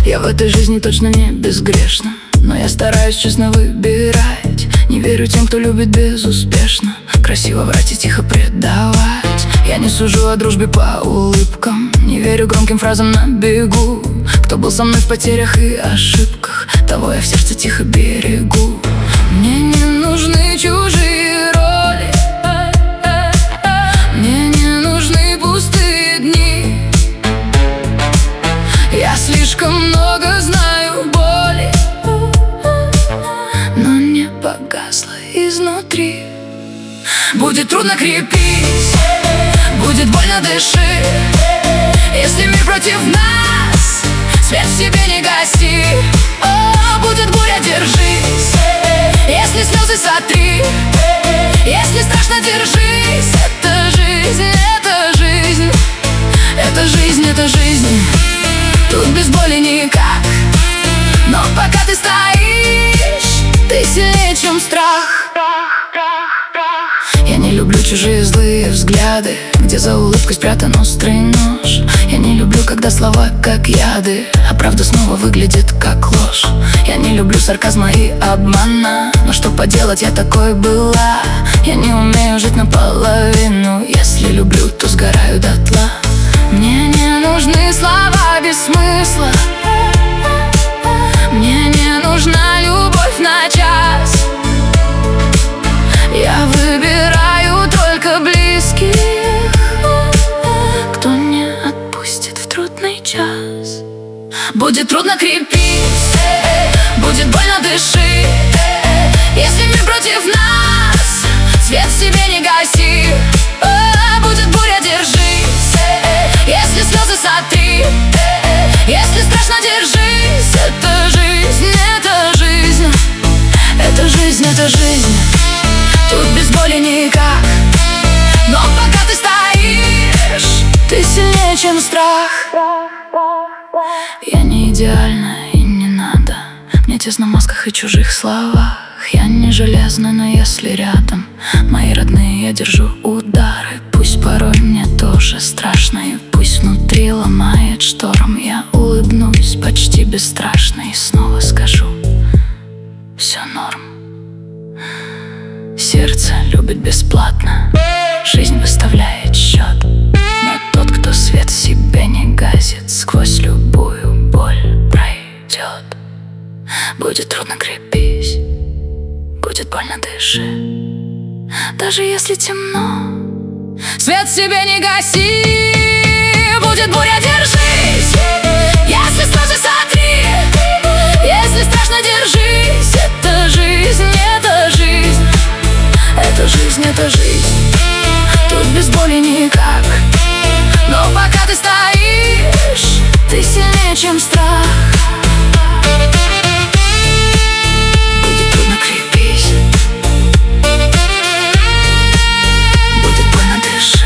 Я в этой жизни точно не безгрешна, но я стараюсь честно выбирать. Не верю тем, кто любит безуспешно, красиво врать и тихо предавать. Я не сужу о дружбе по улыбкам, не верю громким фразам на бегу. Кто был со мной в потерях и ошибках, того я в сердце тихо берегу. Мне не нужны чужие роли, мне не нужны пустые дни. Я слишком много знаю боли, но не погасла изнутри. Будет трудно, крепись, будет больно, дыши. Если мир против нас, свет в себе не гаси. О, будет буря, держись. Если слезы, сотри. Если страшно, держись. Это жизнь, это жизнь. Это жизнь, это жизнь. Тут без боли никак. Но пока ты стоишь, ты сильнее, чем страх. Я не люблю чужие злые взгляды, где за улыбкой спрятан острый нож. Я не люблю, когда слова как яды, а правда снова выглядит как ложь. Я не люблю сарказма и обмана, но что поделать, я такой была. Я не умею жить наполовину, если люблю, то сгораю дотла. Мне не нужны слова без смысла, мне не нужна любовь на час. Я выбираю только близких, кто не отпустит в трудный час. Будет трудно, крепись, будет больно, дыши. Если мир против нас, свет в себе не гаси. Будет буря, держись. Если слезы, сотри. Если страшно, держись. Это жизнь, это жизнь. Это жизнь, это жизнь. Тут без боли никак. Но пока ты стоишь, ты сильнее, чем страх. Я не идеальна и не надо мне тесно в масках и чужих словах. Я не железна, но если рядом мои родные, я держу удары. Пусть порой мне тоже страшно, и пусть внутри ломает шторм, я улыбнусь почти бесстрашно и снова скажу: все норм. Сердце любит бесплатно, жизнь выставляет счет. Но тот, кто свет в себе не гасит, сквозь любую боль пройдет. Будет трудно, крепись, будет больно, дыши. Даже если темно, свет в себе не гаси. Будет буря, держись. Если слезы, сотри. Если страшно, держись. Это жизнь, это жизнь. Это жизнь, это жизнь. Тут без боли никак. Но пока ты стоишь, ты сильнее, чем страх. Будет трудно, крепись. Будет больно, дыши.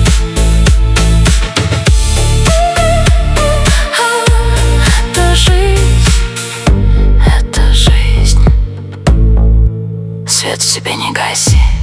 Это жизнь. Это жизнь. Свет в себе не гаси.